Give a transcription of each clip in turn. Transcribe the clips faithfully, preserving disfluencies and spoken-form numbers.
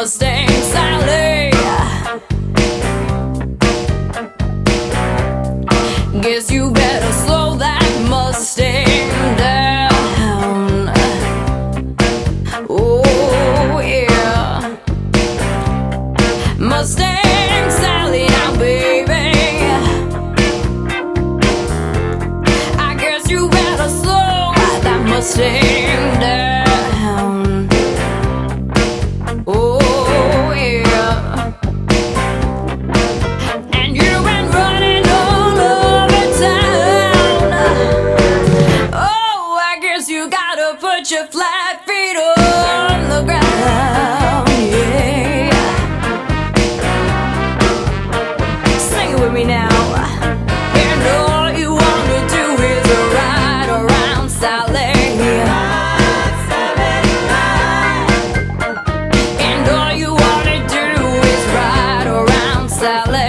Mustang Sally. Guess you better slow that Mustang down. Oh yeah, Mustang Sally now, baby. I guess you better slow that Mustang down. Oh yeah. And you've been running all over town. Oh, I guess you gotta put your flat feet on the ground. Yeah. Sing it with me now. And all you wanna do is ride around Sally. And all you wanna do is ride around Sally.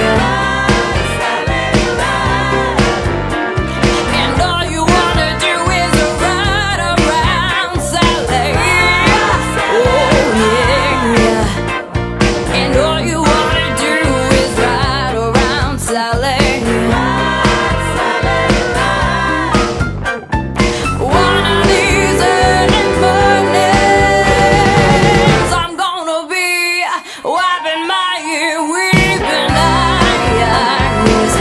And all you wanna do is ride around Sally. Oh yeah. And all you wanna do is ride around Sally. One of these early mornings, I'm gonna be wiping my ear, weeping eyes.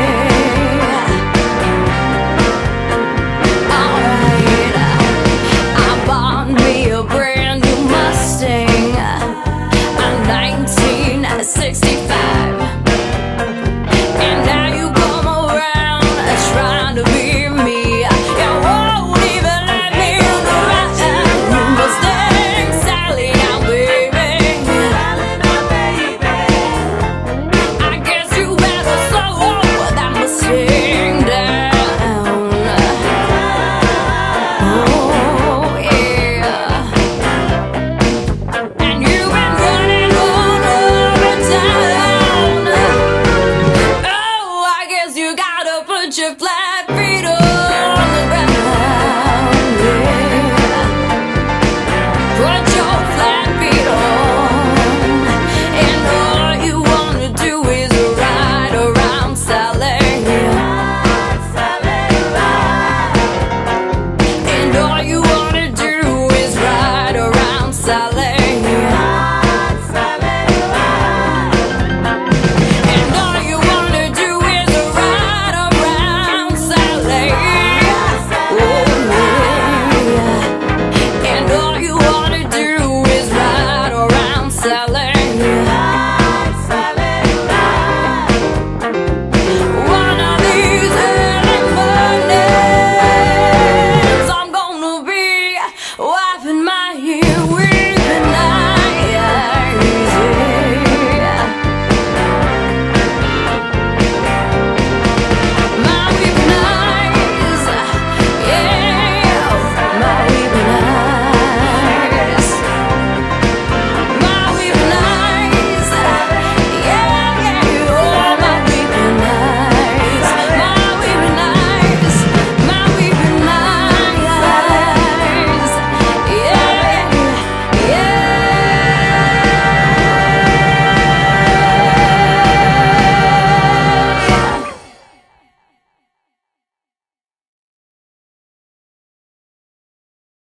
Alright, I bought me a brand new Mustang, a nineteen sixty-five. And now you come around trying to be me. You won't even let me ride. Mustang Sally now, baby. I guess you better slow that Mustang down. Oh yeah. And you've been running all over town. Oh, I guess you gotta put your flat feet on